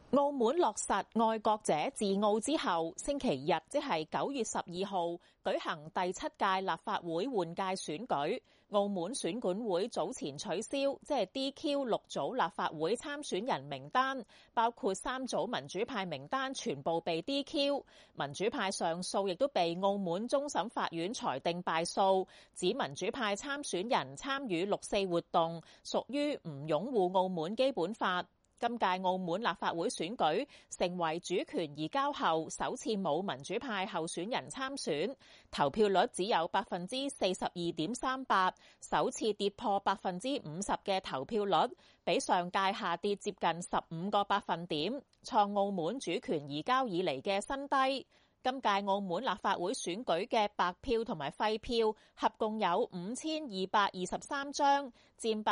澳門落實愛國者治澳之後，星期日即係9月12號舉行第7屆立法會換屆選舉。澳門選管會早前取消，即係 DQ 6組立法會參選人名單，包括3組民主派名單全部被 DQ。民主派上訴亦都被澳門終審法院裁定敗訴，指民主派參選人參與6·4活動，屬於唔擁護澳門基本法。今屆澳門立法會選舉成為主權移交後首次冇民主派候選人參選，投票率只有 42.38%， 首次跌破 50% 嘅投票率，比上屆下跌接近15個百分點，創澳門主權移交以嚟嘅新低。今屆澳門立法會選舉嘅白票同埋廢票合共有5223張，佔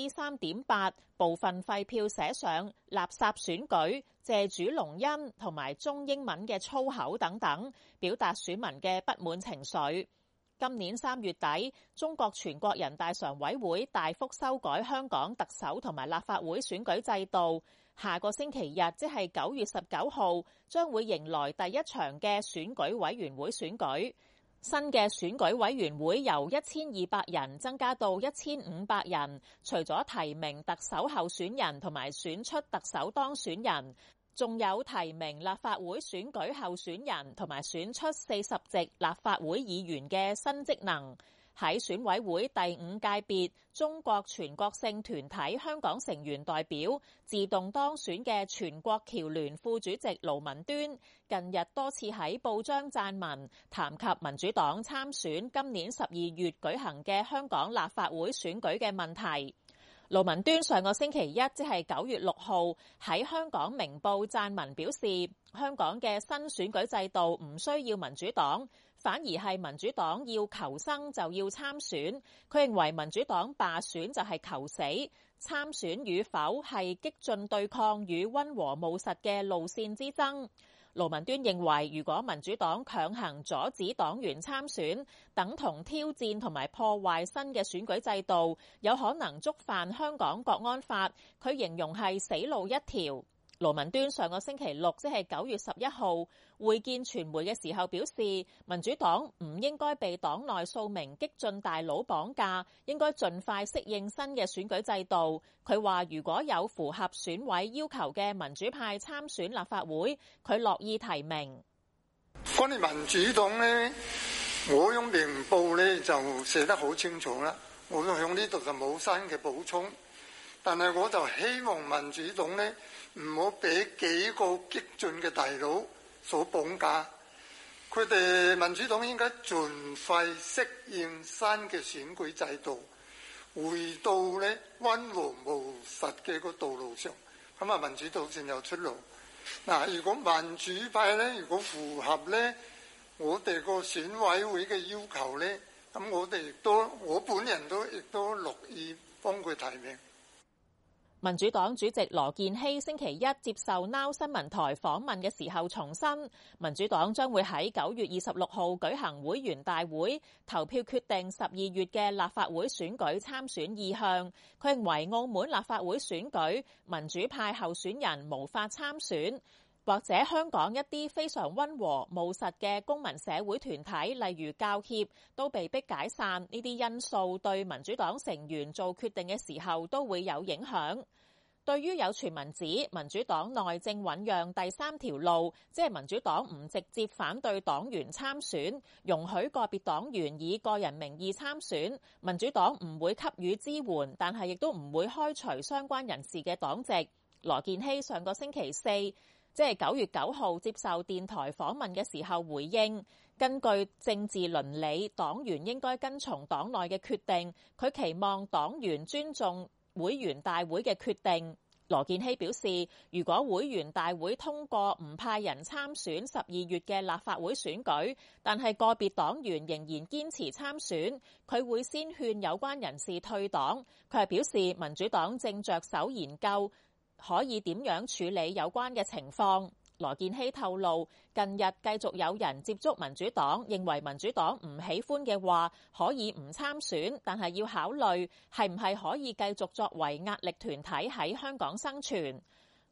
3.8%。部分廢票寫上垃圾選舉、謝主隆恩同埋中英文嘅粗口等等，表達選民嘅不滿情緒。今年3月底，中國全國人大常委會大幅修改香港特首同埋立法會選舉制度。下個星期日，即係9月19號，將會迎來第一場嘅選舉委員會選舉。新嘅選舉委員會由1200人增加到1500人，除咗提名特首候選人同埋選出特首當選人，仲有提名立法會選舉候選人同埋選出40席立法會議員嘅新職能。喺選委會第5界別中國全國性團體香港成員代表自動當選嘅全國僑聯副主席盧文端，近日多次喺報章撰文，談及民主黨參選今年12月舉行嘅香港立法會選舉嘅問題。盧文端上個星期一，即係9月6號，喺香港明報撰文表示，香港嘅新選舉制度唔需要民主黨，反而係民主黨要求生就要參選。佢認為民主黨罷選就係求死，參選與否係激進對抗與溫和務實嘅路線之爭。盧文端認為，如果民主黨強行阻止黨員參選，等同挑戰同埋破壞新嘅選舉制度，有可能觸犯香港國安法。佢形容係死路一條。盧文端上個星期六，即係9月11號，會見傳媒嘅時候表示，民主黨唔應該被黨內數名激進大佬綁架，應該盡快適應新嘅選舉制度。佢話如果有符合選委要求嘅民主派參選立法會，佢樂意提名。 關於民主黨呢，我用明報呢就寫得好清楚啦，我用呢度就冇新嘅補充。但係我就希望民主黨呢唔好俾幾個激進嘅大佬所綁架，佢哋民主黨應該盡快適應新嘅選舉制度，回到呢溫和務實嘅個道路上，咁啊民主黨先有出路。嗱，如果民主派呢，如果符合呢我哋個選委會嘅要求呢，咁我本人亦都樂意幫佢提名。 民主黨主席羅健熙星期一接受 Now 新聞台訪問嘅時候重申，民主黨將會喺9月26號舉行會員大會，投票決定12月嘅立法會選舉參選意向。佢認為澳門立法會選舉民主派候選人無法參選，或者香港一啲非常溫和務實嘅公民社會團體，例如教協，都被迫解散，呢啲因素對民主黨成員做決定嘅時候都會有影響。對於有傳聞指民主黨內正醞釀第三條路，即係民主黨唔直接反對黨員參選，容許個別黨員以個人名義參選，民主黨唔會給予支援，但係亦都唔會開除相關人士嘅黨籍。羅健熙上個星期四，即係9月9號接受電台訪問嘅時候回應，根據政治倫理，黨員應該跟從黨內嘅決定，佢期望黨員尊重會員大會嘅決定。羅健熙表示，如果會員大會通過唔派人參選12月嘅立法會選舉，但係個別黨員仍然堅持參選，佢會先勸有關人士退黨。佢係表示民主黨正着手研究可以點樣處理有關嘅情況。羅健熙透露，近日繼續有人接觸民主黨，認為民主黨唔喜歡嘅話，可以唔參選，但係要考慮係唔係可以繼續作為壓力團體喺香港生存。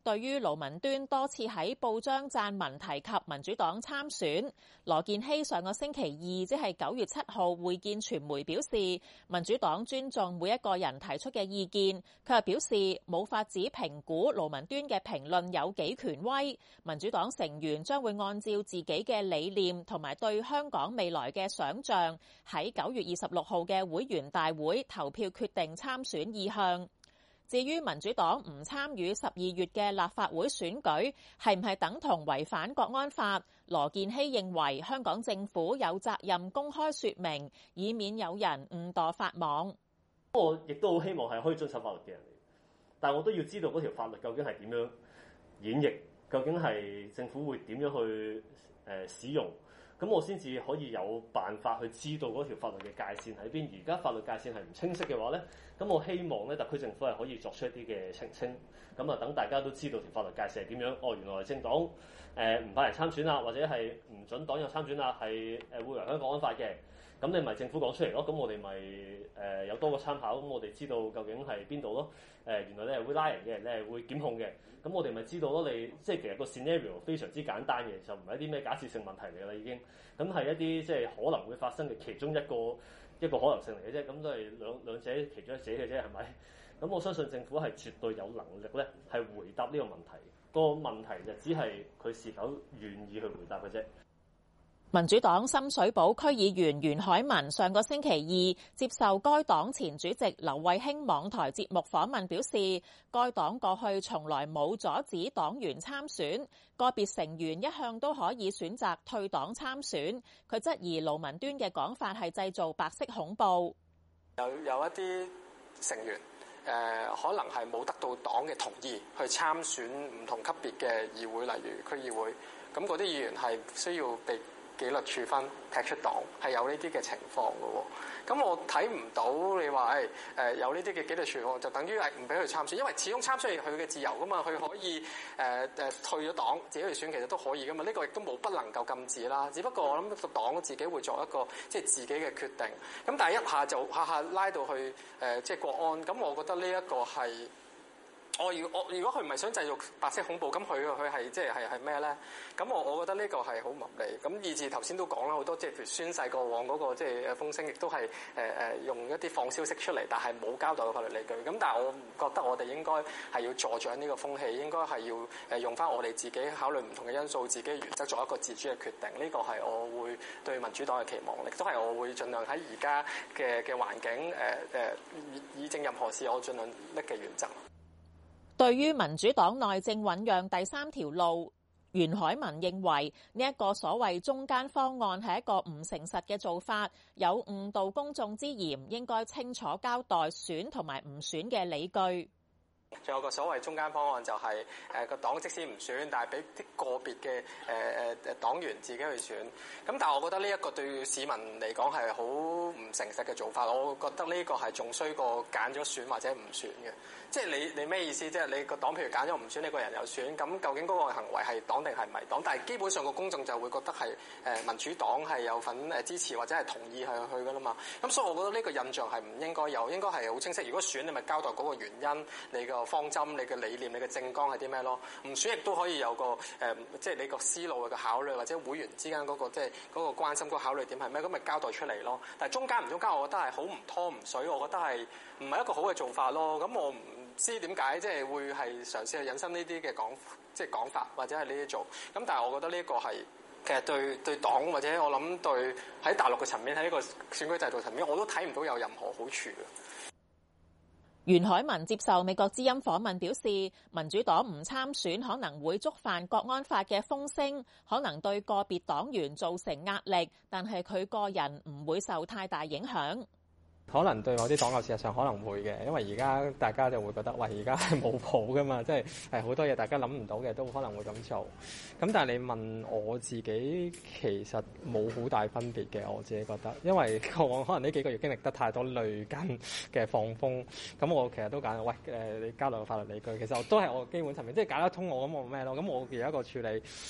對於盧文端多次喺報章撰文提及民主黨參選，羅健熙上個星期二，即係9月7號會見傳媒表示，民主黨尊重每一個人提出嘅意見。佢又表示冇法子評估盧文端嘅評論有幾權威，民主黨成員將會按照自己嘅理念同埋對香港未來嘅想像，喺9月26號嘅會員大會投票決定參選意向。至於民主黨唔參與12月嘅立法會選舉，係唔係等同違反國安法？羅健熙認為香港政府有責任公開說明，以免有人誤墮法網。 我亦都好希望係可以遵守法律嘅人嚟，但我都要知道嗰條法律究竟係點樣演繹，究竟係政府會點樣去使用。咁我先至可以有辦法去知道嗰條法律嘅界線喺邊。而家法律界線係唔清晰嘅話咧，咁我希望咧特區政府係可以作出一啲嘅澄清。咁啊，等大家都知道條法律界線係點樣。哦，原來政黨唔派人參選啦，或者係唔準黨友參選啦，係會違反國安法嘅。咁你咪政府講出嚟咯。咁我哋咪有多個參考。咁我哋知道究竟係邊度咯。原來你係會拉人嘅，你係會檢控嘅。咁我哋咪知道咯。你即係其實個 scenario 非常之簡單嘅，就唔係一啲咩假設性問題嚟㗎啦已經。咁係一啲即係可能會發生嘅其中一個可能性嚟嘅啫。咁都係兩者其中一者嘅啫，係咪？咁我相信政府係絕對有能力咧，係回答呢個問題。個問題就只係佢是否願意去回答嘅啫。 民主黨深水埗區議員袁海文上個星期二接受該黨前主席劉慧卿網台節目訪問，表示該黨過去從來冇阻止黨員參選，個別成員一向都可以選擇退黨參選。佢質疑盧文端嘅講法係製造白色恐怖。 有一啲成員可能係冇得到黨嘅同意去參選唔同級別嘅議會，例如區議會，咁嗰啲議員係需要被紀律處分、踢出黨，係有呢啲嘅情況嘅喎。咁我睇唔到你話有呢啲嘅紀律處分，就等於係唔俾佢參選，因為始終參選係佢嘅自由噶嘛，佢可以退咗黨自己去選，其實都可以噶嘛。呢個亦都冇不能夠禁止啦。只不過我諗個黨自己會作一個即係自己嘅決定。咁但係一下就下拉到去即係國安，咁我覺得呢一個係。如果佢唔係想製造白色恐怖，咁佢係即係咩咧？咁我覺得呢個係好唔合理。咁以至頭先都講啦，好多即係譬如宣誓過往嗰個即係風聲，亦都係用一啲放消息出嚟，但係冇交代到法律理據。咁但係我唔覺得我哋應該係要助長呢個風氣，應該係要用翻我哋自己考慮唔同嘅因素，自己嘅原則做一個自主嘅決定。呢個係我會對民主黨嘅期望，亦都係我會盡量喺而家嘅環境議政任何事，我盡量拎嘅原則。 對於民主黨內政醞釀第三條路，袁海文認為呢一個所謂中間方案係一個唔誠實嘅做法，有誤導公眾之嫌，應該清楚交代選同埋唔選嘅理據。 仲有個所謂中間方案就係個黨即使唔選，但係俾啲個別嘅黨員自己去選。咁但係我覺得呢一個對市民嚟講係好唔誠實嘅做法。我覺得呢個係仲衰過揀咗選或者唔選嘅。即係你咩意思？即係你個黨譬如揀咗唔選，你個人又選，咁究竟嗰個行為係黨定係唔係黨？但係基本上個公眾就會覺得係民主黨係有份支持或者係同意係去㗎啦嘛。咁所以我覺得呢個印象係唔應該有，應該係好清晰。如果選你咪交代嗰個原因，你個方針、你嘅理念、你嘅政綱係啲咩咯？唔選亦都可以有個即係你個思路嘅考慮，或者會員之間嗰個即係嗰個關心嗰個考慮點係咩？咁咪交代出嚟咯。但係中間唔中間，我覺得係好唔拖唔水，我覺得係唔係一個好嘅做法咯。咁我唔知點解即係會係嘗試去引申呢啲嘅講法，或者係呢啲做。咁但係我覺得呢個係其實對黨或者我諗對喺大陸嘅層面，喺呢個選舉制度層面，我都睇唔到有任何好處嘅。 袁海文接受美國之音訪問表示，民主黨唔參選可能會觸犯國安法嘅風聲，可能對個別黨員造成壓力，但係佢個人唔會受太大影響。 可能對某啲黨友事實上可能會嘅，因為而家大家就會覺得，喂，而家係冇譜噶嘛，即係好多嘢大家諗唔到嘅都可能會咁做。咁但係你問我自己，其實冇好大分別嘅，我自己覺得，因為過往可能呢幾個月經歷得太多類近嘅放風，咁我其實都揀，喂，你交流個法律理據，其實都係我基本層面，即係解得通我咁我咩咯，咁我有一個處理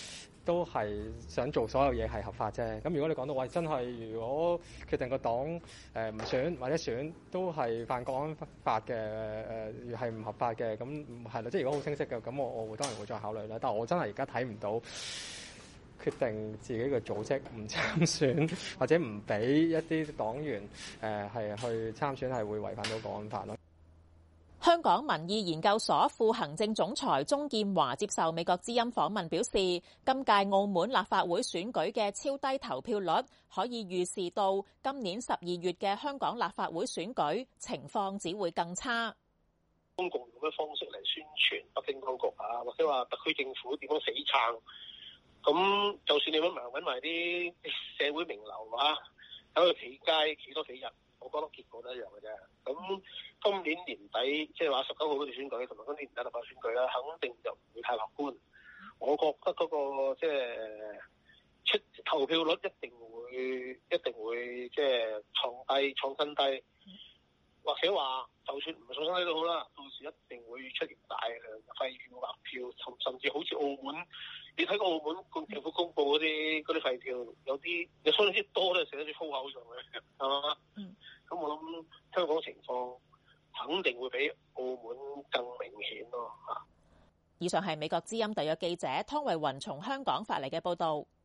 都係想做所有嘢係合法啫。咁如果你講到喂，真係如果決定個黨唔選或者選都係犯國安法嘅係唔合法嘅，咁係啦，即係如果好清晰嘅，咁我當然會再考慮啦。但係我真係而家睇唔到決定自己嘅組織唔參選或者唔俾一啲黨員係去參選係會違反到國安法咯。 香港民意研究所副行政總裁鍾劍華接受美國之音訪問表示，今屆澳門立法會選舉嘅超低投票率，可以預示到今年12月嘅香港立法會選舉情況只會更差。 公共用嘅方式嚟宣傳北京當局啊，或者話特區政府點樣死撐，咁就算你揾埋啲社會名流啊，喺度企街企多幾日，我覺得結果都一樣嘅啫。咁今年年底即係話19號嗰條選舉，同埋今年年底立法選舉咧，肯定就唔會太樂觀。我覺得嗰個即係出投票率一定會即係創新低，或者話就算唔係創新低都好啦，到時一定會出現大量嘅廢票、白票，甚至好似澳門，你睇過澳門政府公佈嗰啲廢票，有相當之多都係寫得啲粗口上去，係嘛？咁我諗香港情況肯定會比澳門更明顯咯嚇。 以上係美國之音特約記者湯慧雲從香港發嚟嘅報導。